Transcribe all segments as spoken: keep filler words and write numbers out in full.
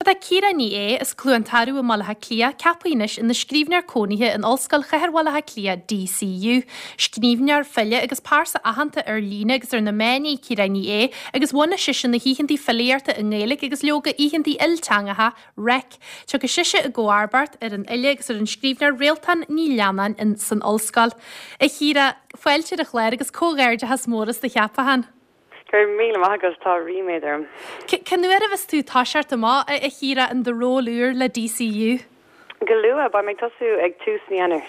a Círa ní é is clúantarú a malatha clia capainis in na scríbnear cónithe in Olscoil Cheatharmhalatha Clia D C U. Scríbnear fille agus pása ahananta ar lína agus ar na méní Círa ní é agus bhna sisin na híchantí filléirta in Gaelic agus leoga íchantí iltangatha rec. Tuag a siise a ggóarbart ar an ile agus ar an scríbnear réaltan ní leanan in san Olscoil. A Círa foiilte a chléir agus cógéirde has móras de cheapahan. Gur míle agus tá riméidir. Can nu erfas tú táseart má a Círa an de róúr le D C U? Galua ba me tosú ag túsníanir.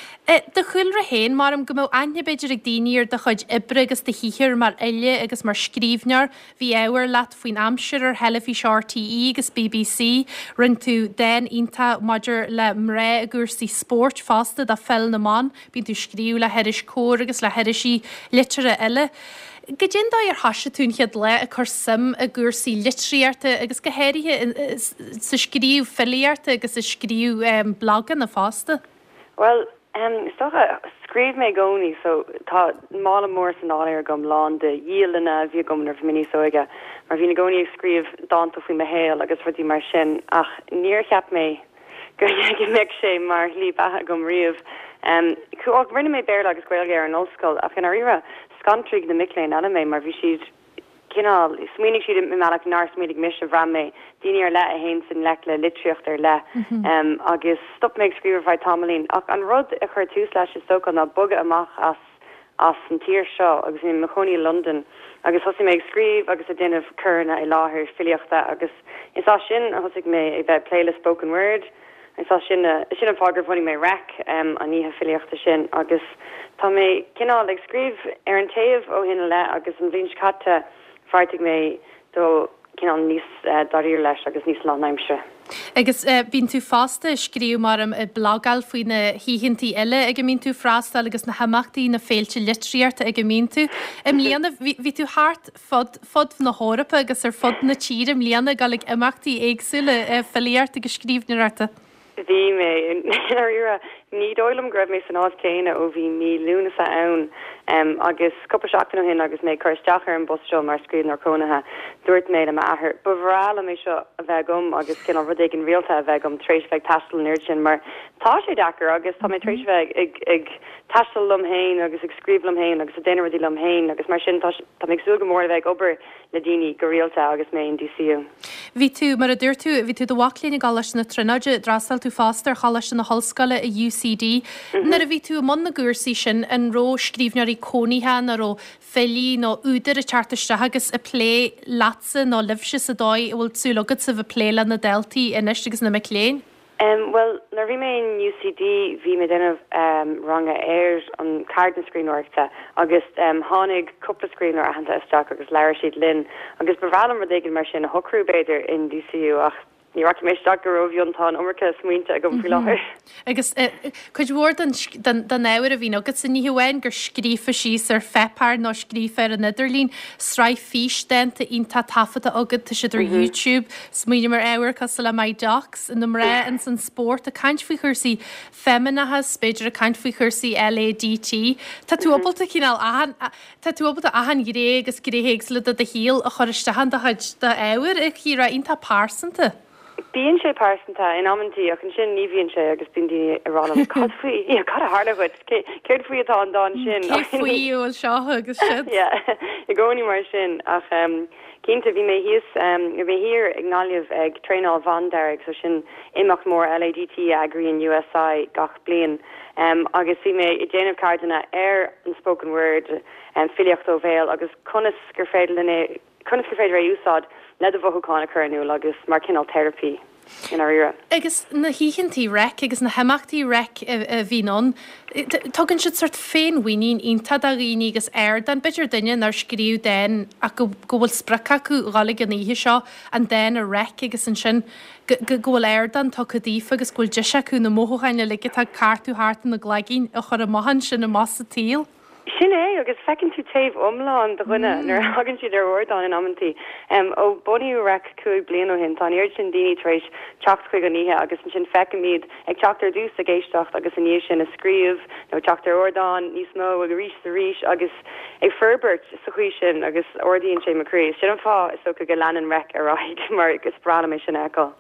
De chuil ra héin mar am go aine beidir ag daíir de chuid ibre agus de híhir mar eile agus mar scríbnear hí éhar leat faoin amsir ar helafí R T E agus B B C rinn tú den ínta maidir le mré a gúrsí sport fásta a fel na man, bín tú scríú le heiris cór agus le heirisí litere eile. Gajin da ar hasise tún chead le a chur sim a gúrsí litríarta agus go héirithe sa scríú filiarta agus sa scríú um, blagan na fásta? Well, um, stocha scríb me goni, so tá mála mór san áir gom lán de díalana bhí gomnar mini soige, mar bhí na goni ag scríb dáanta faoi mahéal agus rudí mar sin ach níor cheap mé gur ag meic sé mar lí bathe gom riamh. Um, Cuag rinne mé béir agus gweilge ar an Olscoil ach an arira Scantrig na Micklein anime mar bhí siad cinál smuoinnig siad me meach nar smuoinnig mis a bhram mé daoine ar le a héin sin le le litríocht ar le um, agus stop méid scríomh bhaid tamlín ach an rud a chuir túús leis is soca na buga amach as as an tír seo agus in Maconí London agus thosaí méid scríb agus a déanamh curna i láthir filiochta agus is á sin a thosaigh mé ag bheith pléile spoken word is á sin sin an fágur bhainnig mé rec um, a níthe filiochta sin agus tá mé cinál ag scríb ar an taobh ó hinna le agus an bhín catte fartig mé do cinál níos uh, daríir leis agus níos lánaimse. Agus uh, bín tú fásta scríú mar am blagal faoi na híhintí eile ag mín tú frástal agus na hamachtaí na féilte litríarta ag mín tú. Im líana bhí tú hart fod, fod na hórapa agus ar fod na tír im líana galig amachtaí éagsúla uh, filiarta go scríbnearta. Bhí mé ira ní dóilm greibh mé san áit céine ó bhí mí lúna sa ann um, agus cuppa seachtain hin agus mé chuirteachar an bus seo mar scríb nar cónathe dúirt méid am ahar. Ba bhrála mé seo a bheith gom agus cin rud ag an rialta a bheith gom tréis bheith tastal nir sin mar tá sé dachar agus tá mé tréis bheith ag, ag tastal lom héin agus ag scríb lom héin agus a déanaar dí lom héin agus mar sin tá mé súga mór a bheith obair le daoine go rialta agus mé in D C U. Bhí tú mar a dúir tú bhí tú do bhalína galas na trinaide drástal tú fástar chalas na hallscoile a U C D. Mm-hmm. Nar a bhí tú man na gúrsaí sin an ró scríbnearí cónithe na ró fellí nó údar a chartaiste agus a plé latsa nó libse sa dóid bhfuil tú logad sa bh pléile na deltaí inis agus na Micklein? Um, well, nar bhí mé in U C D bhí mé denmh um, ranga air an cardan screenorta agus um, tháinig cuppa screenor a hananta isteach agus leir siad linn agus bhrálam mar dégin mar sin a hocrú beidir in D C U ach ní ra mé sta go rohíontá umcha smuointe a go fi láthir. Agus chuid bhór den éhar a bhí agus san níhhain gur scrífa síos ar fepáir nó scrífa ar an Idirlín sráid fís denta ionta tafata agad tá siidir YouTube smuoine mar éhar cos le maid docs in ré an san sport a caiint faoi chuirsaí feminathe beidir a caiint faoi chuirsaí L A D T. Tá túbalta cíál ahan Tá túbalta ahan gré agus gréhéigs le a híal a choristehan de chuid de éhar ag chíra ionta pásanta. Bíon sé pásanta in ammantí ach an sin ní bhíonn sé agus bíon daoine arrálam cad faoi í cad a hálahuiid céir faoi atá an dáin sin. Cé faoíúil seo agus sin? Yeah, i gcónaí mar sin ach um, cínta bhí mé híos um, bhí hir ag náliamh ag Tréinál Van Derek so sin imach mór L A D T agrií in U S I gach blian um, agus bhí mé i déanamh cardana ar an spoken word um, filiocht ó bhéal agus conas gur féidir lenne conas gur féidir a úsáid le a bhuaáinna chuirnú agus mar cinál therapy in our era. Agus na híchantí rec agus na hamachtaí rec a bhíon, tugann siad sort féin bhaoinín ionta a rií agus air den beidir duine nar scríú den a go bhfuil spracha acu gála an ihe seo an den a rec agus an sin go bhfuil air den tá chudífa agus bhfuil deise acu na móthchaine ligad tá cartú háart na gleigín a chur a maihan sin na massa tíl. Sinné agus fecinn tú taobh omláin do chuine nar hagann siad ar ordáin in ammantí um, ó buníú rec cuaig blian ó hin tá ir sin daoine éis techt chuig an níthe agus an sin fecin míad ag teachtar dús a géistecht agus in níos sin a scríomh nó teachtar ordáin níos mó a rís a ríis agus ag ferbert sa chuí sin agus ordaíonn sé macré sin an fá is so go leanan rec aráig mar agus brala mé sin eáil.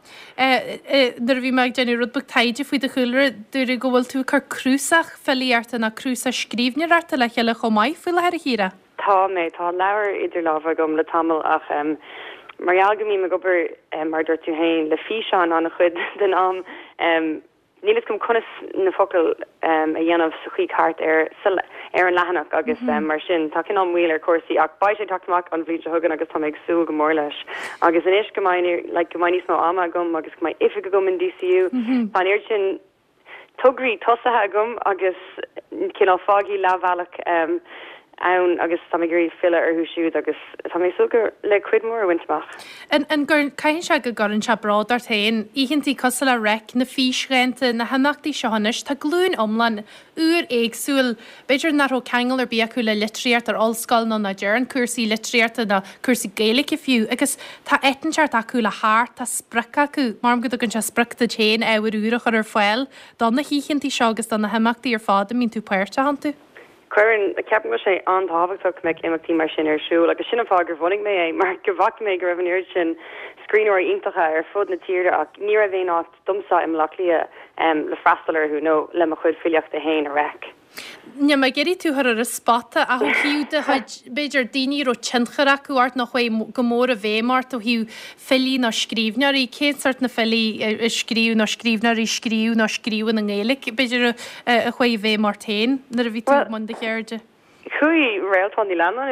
Dar bhí meid déanú rudbug taide faoi de chuúir dúir go bhfuil tú chu cruúsach felíarta na cruúsa scríbnearta le le chomáid fuil ar a híra? Tá mé tá leabhar idir lábhar gom le tamil ach um, marall go mí me gobar um, mar dúirt tú hain le fí seán anna chud den am um, nílas gom conas na focail um, a dhéanamh sa chuí cart ar ar an lehanach agus mm-hmm. um, mar sin tá cin an mhuiil ar cuasaí ach ba sé taachtamach an bhín se thugan agus tá ag sú go mór leis agus in is gomainir le like, gomainní má ama gom agus go mai ife go gom in D C U mm-hmm. Panir sin tugraí tosathe gom agus cin á fágaí lábhealach um, ann agus samigurí fila ar thuisiúd agus tá mé sugur le cuidmór a winteach. An an gur caiin se go gorann se brad ar tain, íhintí cos le rec na físreinte na hanachtaí sehanis tá glún omlan úr éagsúil beidir naró cheangal ar bí acu le litríart ar allscoil nó na dearan cuasaí litríarta na cuasaí gaelic fiú agus tá etanseart acu le háart tá sprecha acu marm go gon se sprechta chéin éhar úrach ar foiil don na híchintí se agus don na hamachtaí ar fáda mín tú puirte hantu. Cuirann a ceapan go sé an táhachtach meid imachtí mar sin ar siú, agus sin fá gur bhhanig mé é mar go bhac mé gur raibh sin scríóir iontacha ar fud na tíre ach ní a bhéon áit dumsa im lachlia um, le freistalir chu nó le a chud filiocht a héin a rec. Ne mai geirí tú ar a spata a hiúde beidir daoine ó tintchar acu art nach chu gomór a bhémart ó hiú fellí na scríbnear í céart na fellí scríú na scríbnear í scríú na scríú na ngélik beidir a chu bhémart tain na a ví tú man de chéirde. Chuí réaltáí leman i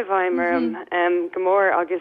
bhaim gomór agus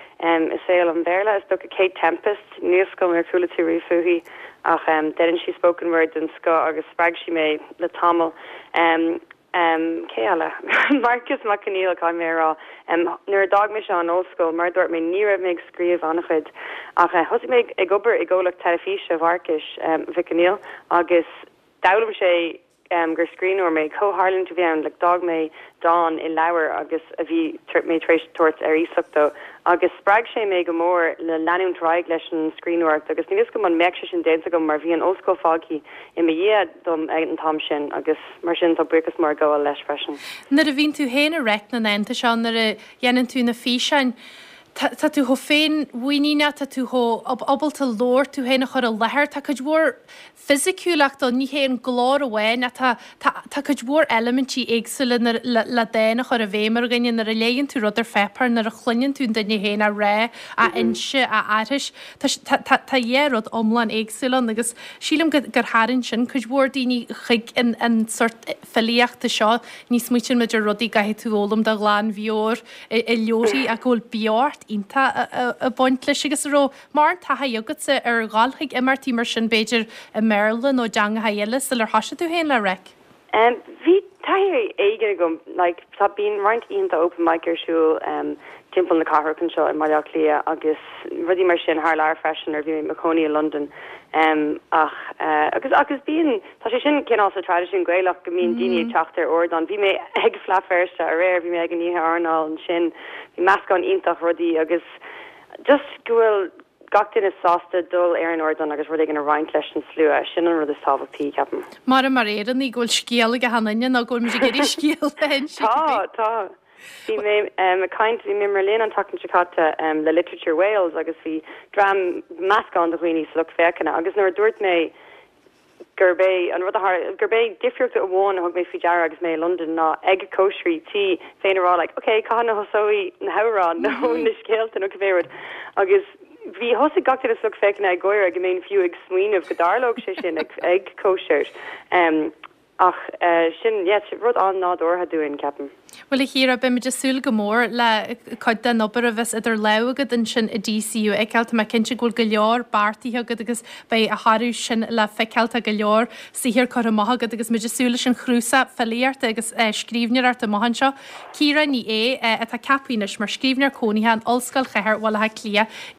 is saoil an bhéla is do a Kate Tempest níos gom ar coolla tú rifuhí ach um, dean she spoken word in ska agus sprag she mé le tamil um, um, Keala Marcus McNeil cai mé rá um, nuair dag me se an óscoil mar dúirt mé ní raibh méid scríomh annach chud ach thosaigh mé ag obair i ggólaach telefíse bharcis um, Vic-Neil agus dalam sé um, gur screenúir mé co-Harlan to bhean le like, dag mé Dawn in leabhar agus a bhí mé trééis tuairt ar ísachta agus sprag sé mé go mór le leanún ráig leis an screenúirt agus níos go an meic sin déanta go mar bhí an óscoil fágaí i mé dhé dom ag an tam sin agus mar sin tá buchas mar go leis freisin. Na a bhín tú héna rec na nenta seán nar a dhéanaan tú na físein. Tá tú ho féin bhuiíine tá tú ho obalta lór tú héna chur a lethir tá chud bhór fisiciúlaach do ní hé an glár a bhhain a tá chud bhór elementí éagsúla le déna chur a bhémar gine nar a léonn tú rud ar fepar nar a chluinn tú daine héna ré a inse a airis tá dhérod omlan éagsúlan agus sílam gur háann sin chud bhór daoine chuig an sort felíoachta seo níos muitin meidir rudí gaithé tú ólam de gláán bheor i leorí a ggóil beart ínta a buint leis agus ró mar tatha jogad sa ar gáilchaig imartí mar sin beidir a Maryland ó deanga haile sa ar hasise tú héin le rec. Bhí tair éige gom tá bín roiint ínta open mic arsúil timppla na carhan seo in Maiach lia agus rudí mar sin th leir freisin ar bhí Macóí in London um, ach uh, agus agus bíon tá sé sin cin á tradiisiún gréilech go mín daine teachtar ordan bhí mé ag flaferste a réir bhí mé ag an níthe arnáil an sin bhí meascán ionintach rudí agus just gohfuil gachtain is sásta dul ar an ordan agus rud ag an a roiint leis an slua sin an rud is táhachtí ceapan. Mar mar éan ní ghfuil scéal go hanaine ná ghfuil mu géidir scéal tá tá. Bhí mé um, a kaint bhí mé mar léon an takean Chicata um, le Literature Wales agus bhí dram meascán do chuoine sa le fécanna agus nuair dúirt mé gurbé an rud gurbé difriúcht a bháin thug mé fi dear agus mé London ná ag kosherí tí féin rá like, ok, cá na hosóí na hárán nó na scéalta nó gohhéad agus bhí hosa gachtar a sug fécanna ag goir ag mén fiú ag smuoineh go darlóg sé sin ag, ag kosher um, ach uh, sin yes, rud an nád ortha dúin ceapan. Well i hir a be me súl go mór le chuid den obair a bheits idir legad in sin a D C U ag cealta me cinnte ghúil go leor bartaíthe agad agus bei a Harú sin le feicealta go leor sihir chu maithagad agus me súla sin chrúsa felíart agus scríbneart a maihan seo. Círa ní é a tá capínis mar scríbnear cónithe an olscail cheir bhil le clia